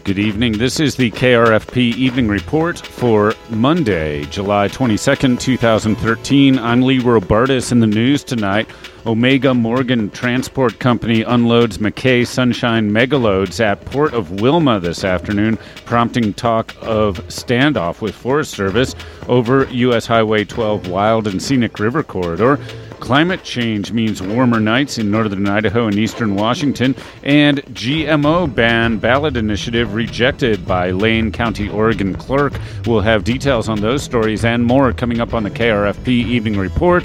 Good evening. This is the KRFP Evening Report for Monday, July 22nd, 2013. I'm Lee Robartis. In the news tonight, Omega Morgan Transport Company unloads McKay Sunshine megaloads at Port of Wilma this afternoon, prompting talk of standoff with Forest Service over U.S. Highway 12 Wild and Scenic River Corridor. Climate change means warmer nights in northern Idaho and eastern Washington, and GMO ban ballot initiative rejected by Lane County, Oregon clerk. We'll have details on those stories and more coming up on the KRFP Evening Report.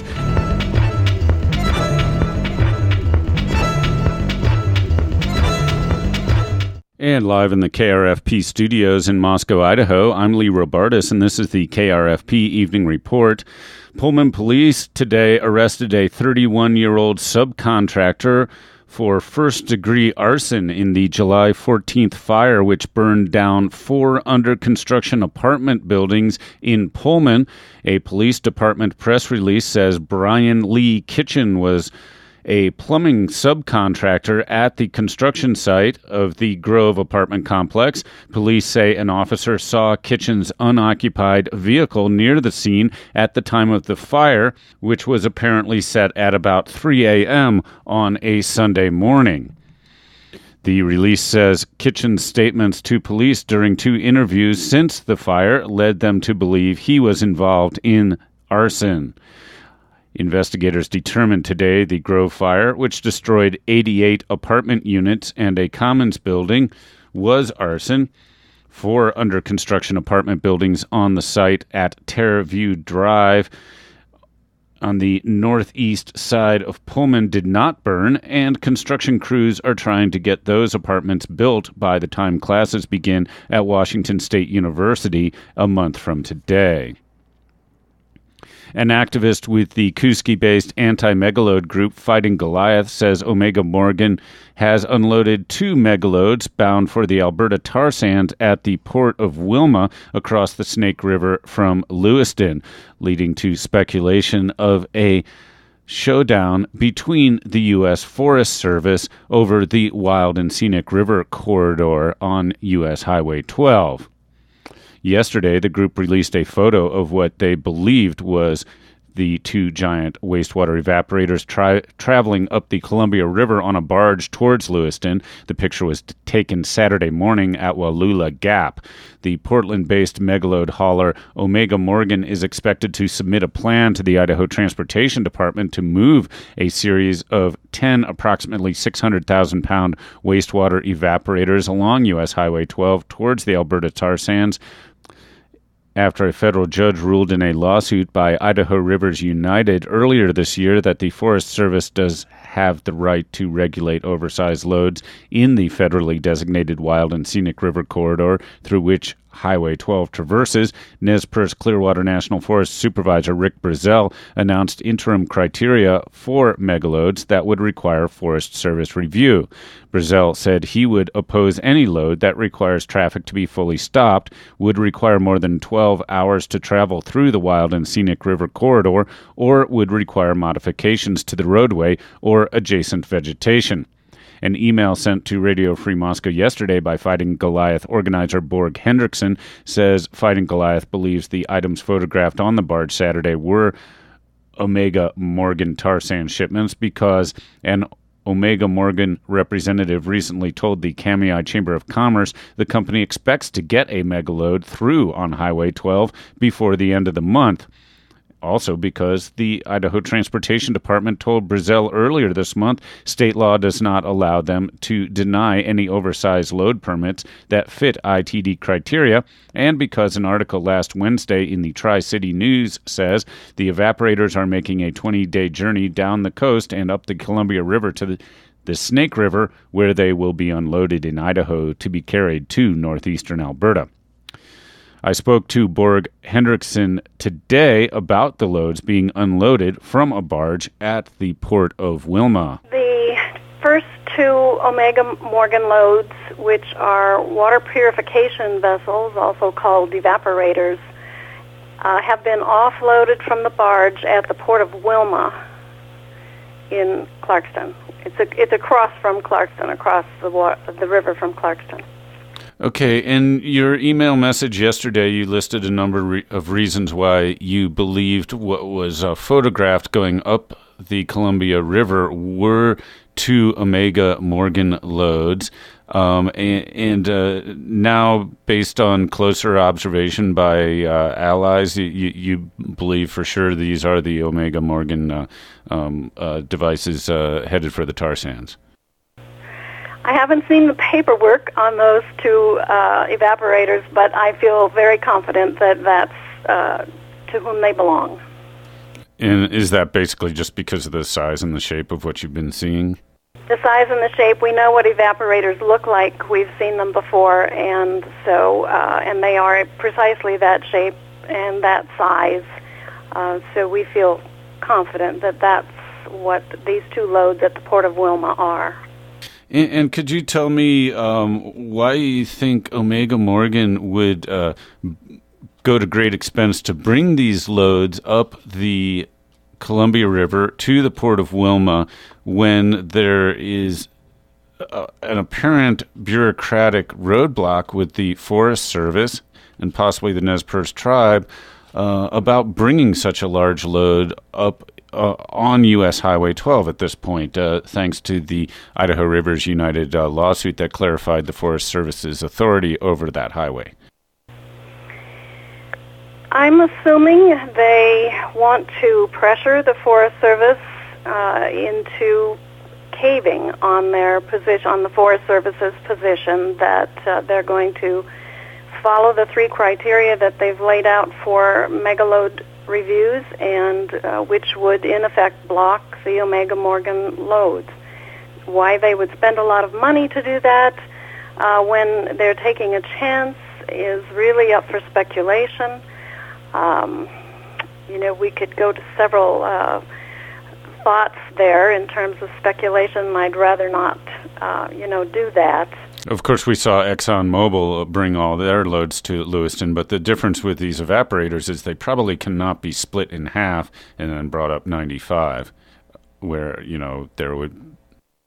And live in the KRFP studios in Moscow, Idaho, I'm Lee Robartis, and this is the KRFP Evening Report. Pullman police today arrested a 31-year-old subcontractor for first-degree arson in the July 14th fire, which burned down 4 under-construction apartment buildings in Pullman. A police department press release says Brian Lee Kitchen was a plumbing subcontractor at the construction site of the Grove apartment complex. Police say an officer saw Kitchen's unoccupied vehicle near the scene at the time of the fire, which was apparently set at about 3 a.m. on a Sunday morning. The release says Kitchen's statements to police during 2 interviews since the fire led them to believe he was involved in arson. Investigators determined today the Grove fire, which destroyed 88 apartment units and a commons building, was arson. 4 under-construction apartment buildings on the site at Terraview Drive on the northeast side of Pullman did not burn, and construction crews are trying to get those apartments built by the time classes begin at Washington State University a month from today. An activist with the Kuski-based anti-megaload group Fighting Goliath says Omega Morgan has unloaded 2 megaloads bound for the Alberta tar sands at the Port of Wilma across the Snake River from Lewiston, leading to speculation of a showdown between the U.S. Forest Service over the Wild and Scenic River Corridor on U.S. Highway 12. Yesterday, the group released a photo of what they believed was the 2 giant wastewater evaporators traveling up the Columbia River on a barge towards Lewiston. The picture was taken Saturday morning at Wallula Gap. The Portland-based megaload hauler Omega Morgan is expected to submit a plan to the Idaho Transportation Department to move a series of 10 approximately 600,000-pound wastewater evaporators along U.S. Highway 12 towards the Alberta tar sands, after a federal judge ruled in a lawsuit by Idaho Rivers United earlier this year that the Forest Service does have the right to regulate oversized loads in the federally designated Wild and Scenic River Corridor through which Highway 12 traverses. Nez Perce Clearwater National Forest Supervisor Rick Brazell announced interim criteria for megaloads that would require Forest Service review. Brazell said he would oppose any load that requires traffic to be fully stopped, would require more than 12 hours to travel through the Wild and Scenic River Corridor, or would require modifications to the roadway or adjacent vegetation. An email sent to Radio Free Moscow yesterday by Fighting Goliath organizer Borg Hendrickson says Fighting Goliath believes the items photographed on the barge Saturday were Omega Morgan tar sand shipments because an Omega Morgan representative recently told the Kamiah Chamber of Commerce the company expects to get a megaload through on Highway 12 before the end of the month. Also because the Idaho Transportation Department told Brazell earlier this month state law does not allow them to deny any oversized load permits that fit ITD criteria, and because an article last Wednesday in the Tri-City News says the evaporators are making a 20-day journey down the coast and up the Columbia River to the Snake River, where they will be unloaded in Idaho to be carried to northeastern Alberta. I spoke to Borg Hendrickson today about the loads being unloaded from a barge at the Port of Wilma. The first 2 Omega Morgan loads, which are water purification vessels, also called evaporators, have been offloaded from the barge at the Port of Wilma in Clarkston. It's across from Clarkston, across the river from Clarkston. Okay, in your email message yesterday, you listed a number of reasons why you believed what was photographed going up the Columbia River were two Omega Morgan loads. Now, based on closer observation by allies, you believe for sure these are the Omega Morgan devices headed for the tar sands. I haven't seen the paperwork on those two evaporators, but I feel very confident that that's to whom they belong. And is that basically just because of the size and the shape of what you've been seeing? The size and the shape, we know what evaporators look like. We've seen them before, and so and they are precisely that shape and that size. So we feel confident that that's what these two loads at the Port of Wilma are. And could you tell me why you think Omega Morgan would go to great expense to bring these loads up the Columbia River to the Port of Wilma when there is an apparent bureaucratic roadblock with the Forest Service and possibly the Nez Perce tribe about bringing such a large load up on U.S. Highway 12 at this point, thanks to the Idaho Rivers United lawsuit that clarified the Forest Service's authority over that highway? I'm assuming they want to pressure the Forest Service into caving on their position, on the Forest Service's position that they're going to follow the three criteria that they've laid out for megaload reviews, and which would in effect block the Omega Morgan loads. Why they would spend a lot of money to do that when they're taking a chance is really up for speculation. We could go to several thoughts there in terms of speculation. I'd rather not, do that. Of course, we saw ExxonMobil bring all their loads to Lewiston, but the difference with these evaporators is they probably cannot be split in half and then brought up 95, where, there would...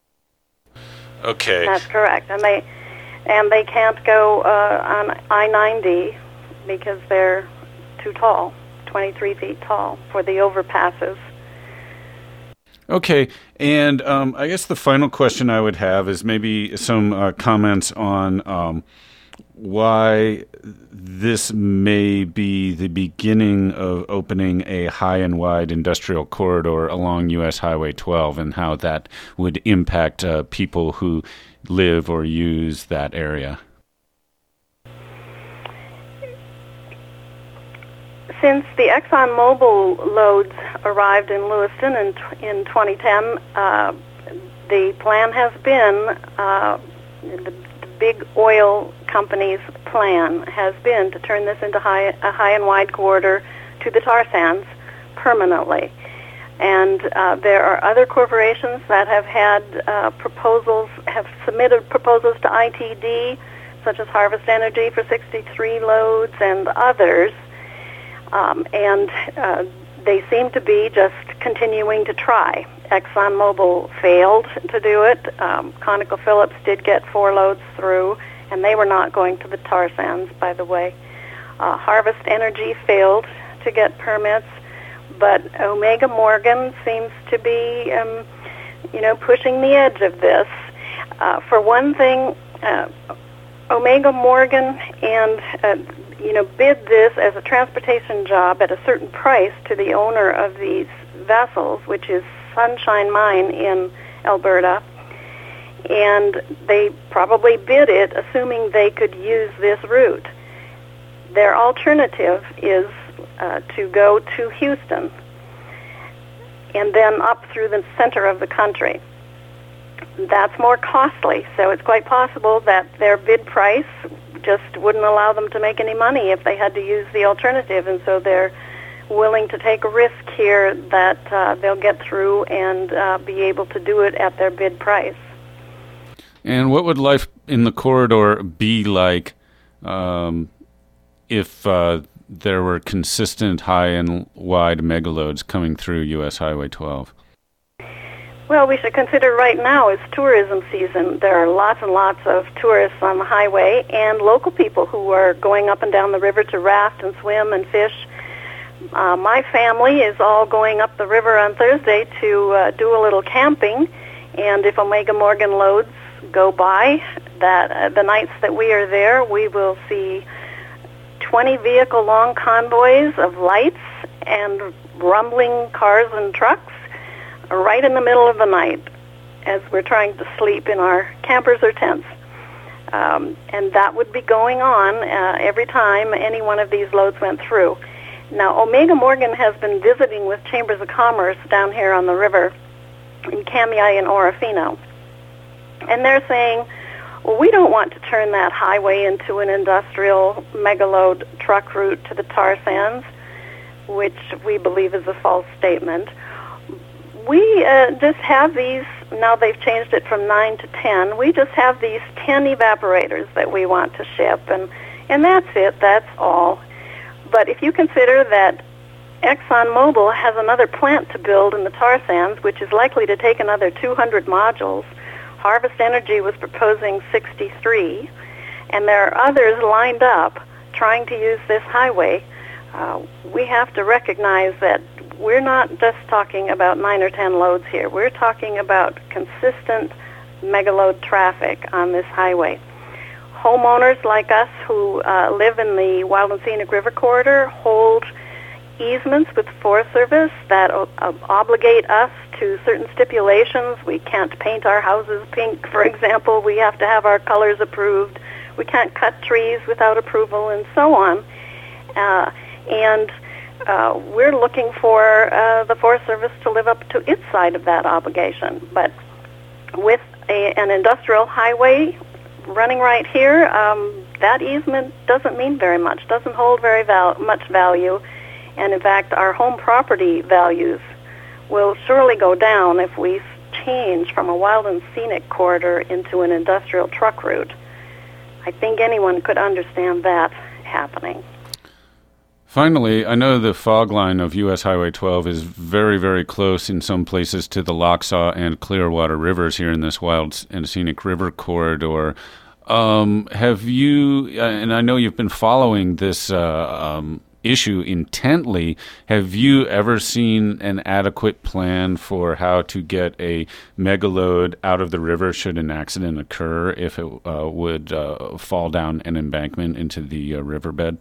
Okay. That's correct. And they can't go on I-90 because they're too tall, 23 feet tall for the overpasses. Okay, and I guess the final question I would have is maybe some comments on why this may be the beginning of opening a high and wide industrial corridor along U.S. Highway 12 and how that would impact people who live or use that area. Since the ExxonMobil loads arrived in Lewiston in 2010, the plan has been, the big oil company's plan has been to turn this into a high and wide corridor to the tar sands permanently. And there are other corporations that have had have submitted proposals to ITD, such as Harvest Energy for 63 loads and others. They seem to be just continuing to try. ExxonMobil failed to do it. ConocoPhillips did get 4 loads through, and they were not going to the tar sands, by the way. Harvest Energy failed to get permits, but Omega Morgan seems to be, pushing the edge of this. For one thing, Omega Morgan and bid this as a transportation job at a certain price to the owner of these vessels, which is Sunshine Mine in Alberta, and they probably bid it assuming they could use this route. Their alternative is to go to Houston and then up through the center of the country. That's more costly, so it's quite possible that their bid price just wouldn't allow them to make any money if they had to use the alternative, and so they're willing to take a risk here that they'll get through and be able to do it at their bid price. And what would life in the corridor be like if there were consistent high and wide megaloads coming through U.S. Highway 12? Well, we should consider right now is tourism season. There are lots and lots of tourists on the highway and local people who are going up and down the river to raft and swim and fish. My family is all going up the river on Thursday to do a little camping, and if Omega Morgan loads go by, that the nights that we are there, we will see 20 vehicle-long convoys of lights and rumbling cars and trucks right in the middle of the night as we're trying to sleep in our campers or tents. And that would be going on every time any one of these loads went through. Now, Omega Morgan has been visiting with Chambers of Commerce down here on the river in Kamiah and Orofino. And they're saying, well, we don't want to turn that highway into an industrial megaload truck route to the tar sands, which we believe is a false statement. We just have these, now they've changed it from 9 to 10, we just have these 10 evaporators that we want to ship, and that's it, that's all. But if you consider that ExxonMobil has another plant to build in the tar sands, which is likely to take another 200 modules, Harvest Energy was proposing 63, and there are others lined up trying to use this highway, we have to recognize that we're not just talking about 9 or 10 loads here. We're talking about consistent megaload traffic on this highway. Homeowners like us who live in the Wild and Scenic River Corridor hold easements with the Forest Service that obligate us to certain stipulations. We can't paint our houses pink, for example. We have to have our colors approved. We can't cut trees without approval, and so on. We're looking for the Forest Service to live up to its side of that obligation. But with an industrial highway running right here, that easement doesn't mean very much, doesn't hold very much value. And in fact, our home property values will surely go down if we change from a wild and scenic corridor into an industrial truck route. I think anyone could understand that happening. Finally, I know the fog line of U.S. Highway 12 is very, very close in some places to the Lochsa and Clearwater rivers here in this wild and scenic river corridor. Have you, and I know you've been following this issue intently, have you ever seen an adequate plan for how to get a megaload out of the river should an accident occur if it would fall down an embankment into the riverbed?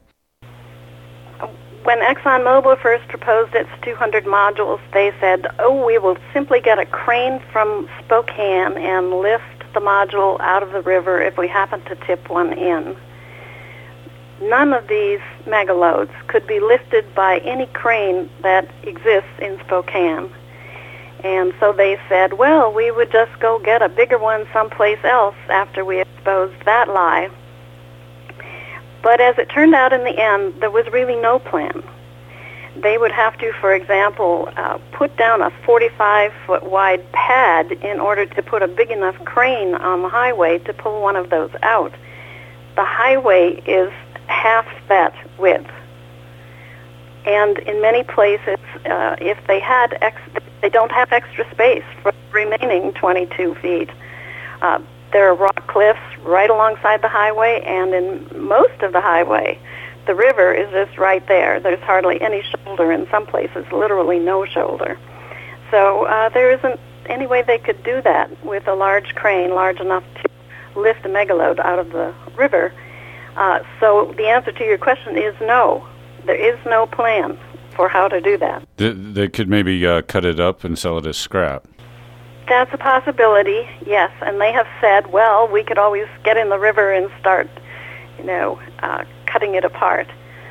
When ExxonMobil first proposed its 200 modules, they said, we will simply get a crane from Spokane and lift the module out of the river if we happen to tip one in. None of these megaloads could be lifted by any crane that exists in Spokane. And so they said, well, we would just go get a bigger one someplace else after we exposed that lie. But as it turned out in the end, there was really no plan. They would have to, for example, put down a 45-foot wide pad in order to put a big enough crane on the highway to pull one of those out. The highway is half that width. And in many places, if they don't have extra space for the remaining 22 feet. There are rock cliffs right alongside the highway, and in most of the highway, the river is just right there. There's hardly any shoulder, in some places literally no shoulder. So there isn't any way they could do that with a large crane large enough to lift a megaload out of the river. So the answer to your question is no. There is no plan for how to do that. They could maybe cut it up and sell it as scrap. That's a possibility, yes. And they have said, well, we could always get in the river and start, cutting it apart.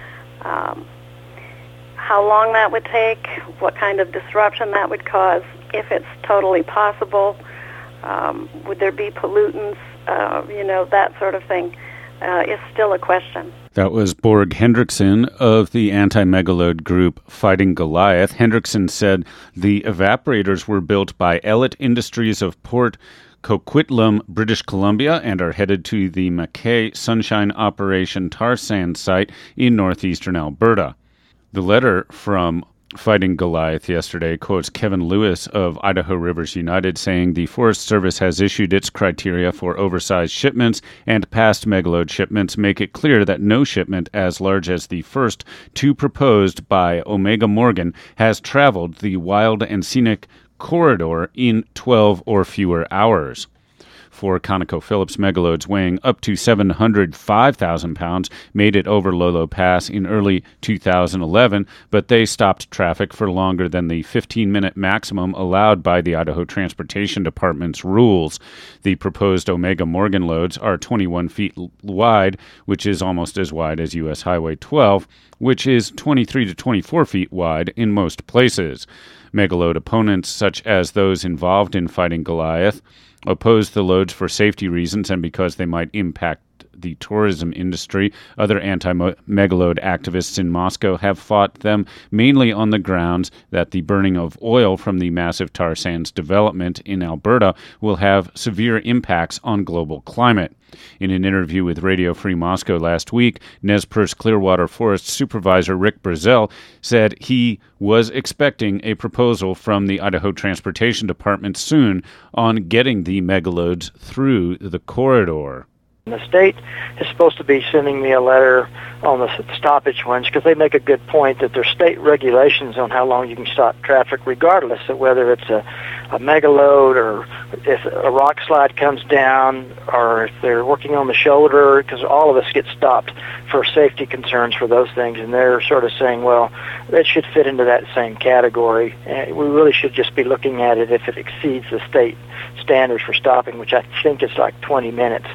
How long that would take, what kind of disruption that would cause, if it's totally possible, would there be pollutants, that sort of thing, is still a question. That was Borg Hendrickson of the anti-megaload group Fighting Goliath. Hendrickson said the evaporators were built by Ellet Industries of Port Coquitlam, British Columbia, and are headed to the Mackay Sunshine Operation tar sand site in northeastern Alberta. The letter from Fighting Goliath yesterday quotes Kevin Lewis of Idaho Rivers United saying the Forest Service has issued its criteria for oversized shipments, and past megalode shipments make it clear that no shipment as large as the first two proposed by Omega Morgan has traveled the wild and scenic corridor in 12 or fewer hours. 4 ConocoPhillips megalodes weighing up to 705,000 pounds made it over Lolo Pass in early 2011, but they stopped traffic for longer than the 15-minute maximum allowed by the Idaho Transportation Department's rules. The proposed Omega Morgan loads are 21 feet wide, which is almost as wide as U.S. Highway 12, which is 23 to 24 feet wide in most places. Megalode opponents, such as those involved in Fighting Goliath, opposed the loads for safety reasons and because they might impact the tourism industry. Other anti-megalode activists in Moscow have fought them mainly on the grounds that the burning of oil from the massive tar sands development in Alberta will have severe impacts on global climate. In an interview with Radio Free Moscow last week, Nez Perce Clearwater Forest Supervisor Rick Brazel said he was expecting a proposal from the Idaho Transportation Department soon on getting the megalodes through the corridor. The state is supposed to be sending me a letter on the stoppage ones because they make a good point that there's state regulations on how long you can stop traffic regardless of whether it's a megalode or if a rock slide comes down or if they're working on the shoulder, because all of us get stopped for safety concerns for those things, and they're sort of saying, well, that should fit into that same category. And we really should just be looking at it if it exceeds the state standards for stopping, which I think is like 20 minutes.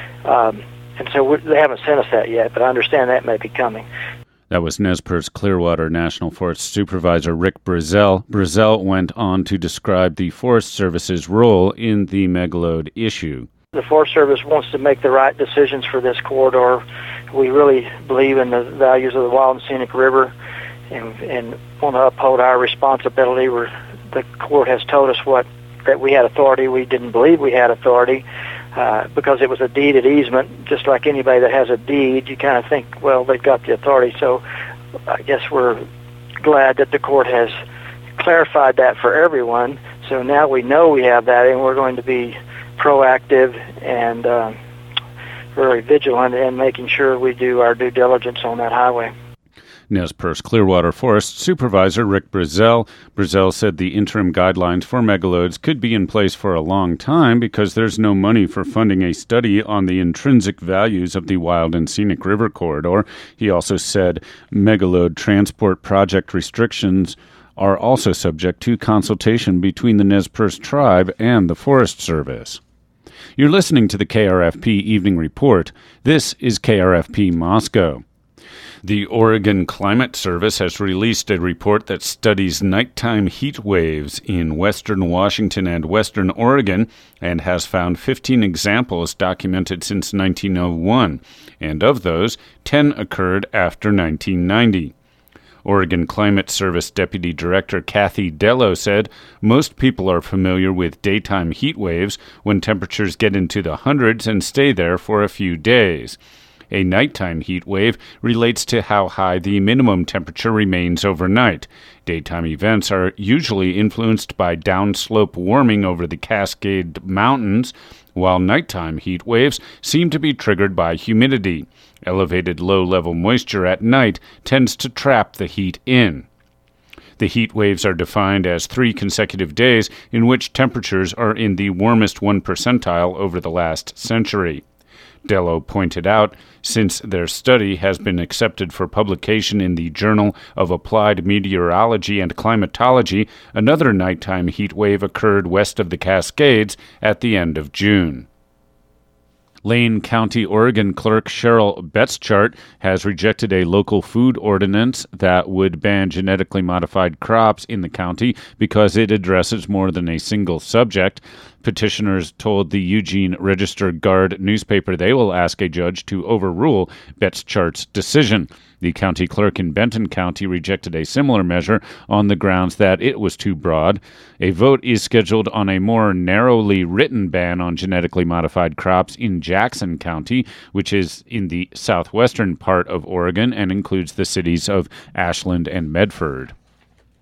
And so they haven't sent us that yet, but I understand that may be coming. That was Nez Perce Clearwater National Forest Supervisor Rick Brazel. Brazel went on to describe the Forest Service's role in the megalode issue. The Forest Service wants to make the right decisions for this corridor. We really believe in the values of the wild and scenic river and want to uphold our responsibility. The court has told us that we had authority. We didn't believe we had authority. Because it was a deeded easement, just like anybody that has a deed, you kind of think, well, they've got the authority. So I guess we're glad that the court has clarified that for everyone. So now we know we have that, and we're going to be proactive and very vigilant in making sure we do our due diligence on that highway. Nez Perce Clearwater Forest Supervisor Rick Brazel. Brazel said the interim guidelines for megalodes could be in place for a long time because there's no money for funding a study on the intrinsic values of the wild and scenic river corridor. He also said megalode transport project restrictions are also subject to consultation between the Nez Perce tribe and the Forest Service. You're listening to the KRFP Evening Report. This is KRFP Moscow. The Oregon Climate Service has released a report that studies nighttime heat waves in western Washington and western Oregon and has found 15 examples documented since 1901, and of those, 10 occurred after 1990. Oregon Climate Service Deputy Director Kathy Dello said most people are familiar with daytime heat waves when temperatures get into the hundreds and stay there for a few days. A nighttime heat wave relates to how high the minimum temperature remains overnight. Daytime events are usually influenced by downslope warming over the Cascade Mountains, while nighttime heat waves seem to be triggered by humidity. Elevated low-level moisture at night tends to trap the heat in. The heat waves are defined as 3 consecutive days in which temperatures are in the warmest 1 percentile over the last century. Dello pointed out, since their study has been accepted for publication in the Journal of Applied Meteorology and Climatology, another nighttime heat wave occurred west of the Cascades at the end of June. Lane County, Oregon Clerk Cheryl Betschart has rejected a local food ordinance that would ban genetically modified crops in the county because it addresses more than a single subject. Petitioners told the Eugene Register-Guard newspaper they will ask a judge to overrule Betschart's decision. The county clerk in Benton County rejected a similar measure on the grounds that it was too broad. A vote is scheduled on a more narrowly written ban on genetically modified crops in Jackson County, which is in the southwestern part of Oregon and includes the cities of Ashland and Medford.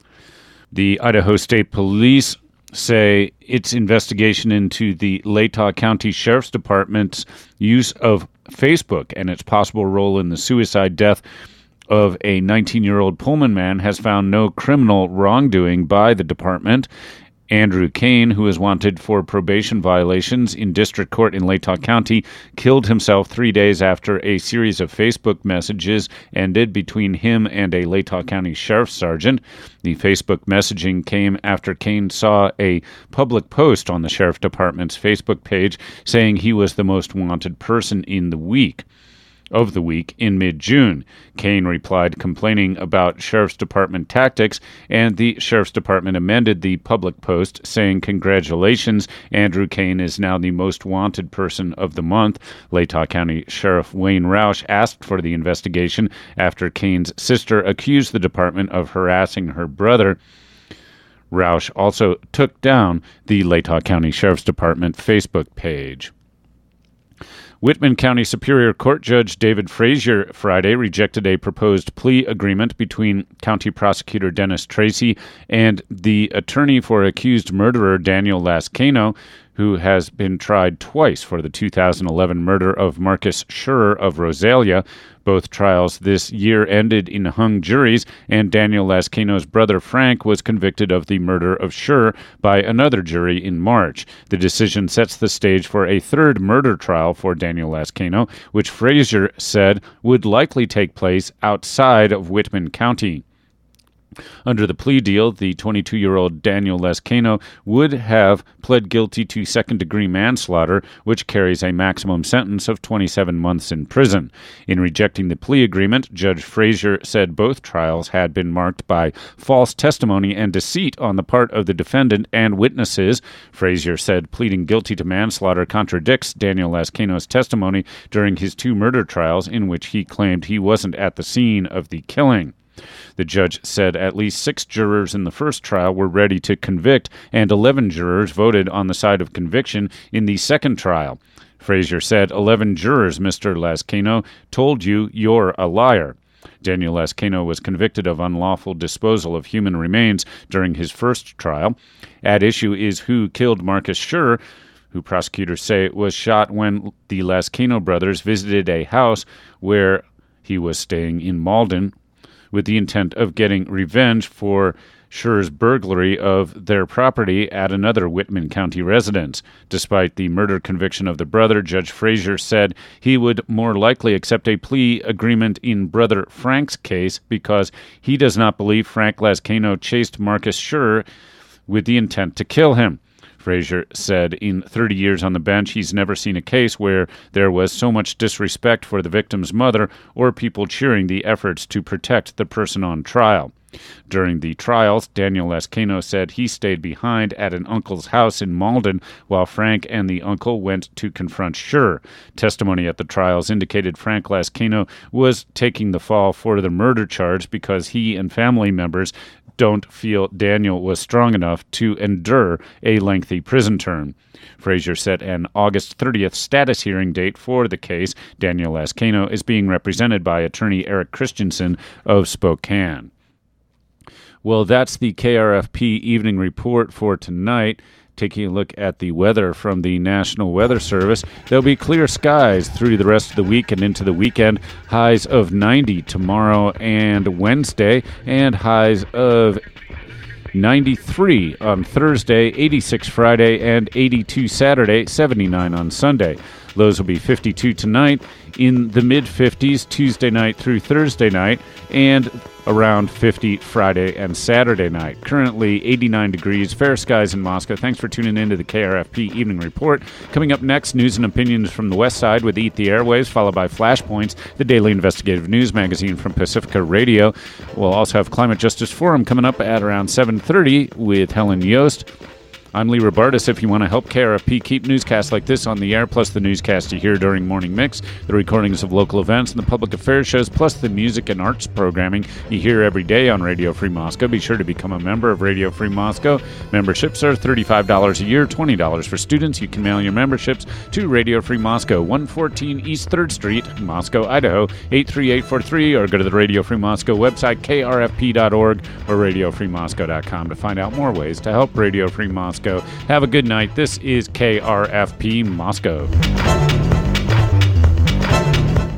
The Idaho State Police say its investigation into the Latah County Sheriff's Department's use of Facebook and its possible role in the suicide death of a 19-year-old Pullman man has found no criminal wrongdoing by the department. Andrew Kane, who is wanted for probation violations in district court in Latah County, killed himself 3 days after a series of Facebook messages ended between him and a Latah County sheriff's sergeant. The Facebook messaging came after Kane saw a public post on the sheriff department's Facebook page saying he was the most wanted person in the week. Of the week in mid-June. Kane replied complaining about Sheriff's Department tactics, and the Sheriff's Department amended the public post saying, "Congratulations, Andrew Kane is now the most wanted person of the month." Latah County Sheriff Wayne Roush asked for the investigation after Kane's sister accused the department of harassing her brother. Roush also took down the Latah County Sheriff's Department Facebook page. Whitman County Superior Court Judge David Frazier Friday rejected a proposed plea agreement between County Prosecutor Dennis Tracy and the attorney for accused murderer Daniel Lascano, who has been tried twice for the 2011 murder of Marcus Schurrer of Rosalia. Both trials this year ended in hung juries, and Daniel Lascano's brother Frank was convicted of the murder of Schurrer by another jury in March. The decision sets the stage for a third murder trial for Daniel Lascano, which Frazier said would likely take place outside of Whitman County. Under the plea deal, the 22-year-old Daniel Lascano would have pled guilty to second-degree manslaughter, which carries a maximum sentence of 27 months in prison. In rejecting the plea agreement, Judge Frazier said both trials had been marked by false testimony and deceit on the part of the defendant and witnesses. Frazier said pleading guilty to manslaughter contradicts Daniel Lascano's testimony during his two murder trials in which he claimed he wasn't at the scene of the killing. The judge said at least 6 jurors in the first trial were ready to convict, and 11 jurors voted on the side of conviction in the second trial. Frazier said, 11 jurors, Mr. Lascano, told you you're a liar. Daniel Lascano was convicted of unlawful disposal of human remains during his first trial. At issue is who killed Marcus Schurrer, who prosecutors say was shot when the Lascano brothers visited a house where he was staying in Malden, with the intent of getting revenge for Schurrer's burglary of their property at another Whitman County residence. Despite the murder conviction of the brother, Judge Frazier said he would more likely accept a plea agreement in brother Frank's case because he does not believe Frank Lascano chased Marcus Schurrer with the intent to kill him. Frazier said in 30 years on the bench, he's never seen a case where there was so much disrespect for the victim's mother or people cheering the efforts to protect the person on trial. During the trials, Daniel Lascano said he stayed behind at an uncle's house in Malden while Frank and the uncle went to confront Schurrer. Testimony at the trials indicated Frank Lascano was taking the fall for the murder charge because he and family members don't feel Daniel was strong enough to endure a lengthy prison term. Frazier set an August 30th status hearing date for the case. Daniel Lascano is being represented by attorney Eric Christensen of Spokane. Well, that's the KRFP Evening Report for tonight. Taking a look at the weather from the National Weather Service, there'll be clear skies through the rest of the week and into the weekend. Highs of 90 tomorrow and Wednesday, and highs of 93 on Thursday, 86 Friday, and 82 Saturday, 79 on Sunday. Lows will be 52 tonight, in the mid-50s Tuesday night through Thursday night, and around 50 Friday and Saturday night. Currently 89 degrees, fair skies in Moscow. Thanks for tuning in to the KRFP Evening Report. Coming up next, news and opinions from the West Side with Eat the Airwaves, followed by Flashpoints, the daily investigative news magazine from Pacifica Radio. We'll also have Climate Justice Forum coming up at around 7:30 with Helen Yost. I'm Lee Robertis. If you want to help KRFP keep newscasts like this on the air, plus the newscasts you hear during Morning Mix, the recordings of local events and the public affairs shows, plus the music and arts programming you hear every day on Radio Free Moscow, be sure to become a member of Radio Free Moscow. Memberships are $35 a year, $20 for students. You can mail your memberships to Radio Free Moscow, 114 East 3rd Street, Moscow, Idaho, 83843, or go to the Radio Free Moscow website, krfp.org, or radiofreemoscow.com to find out more ways to help Radio Free Moscow. Have a good night. This is KRFP Moscow.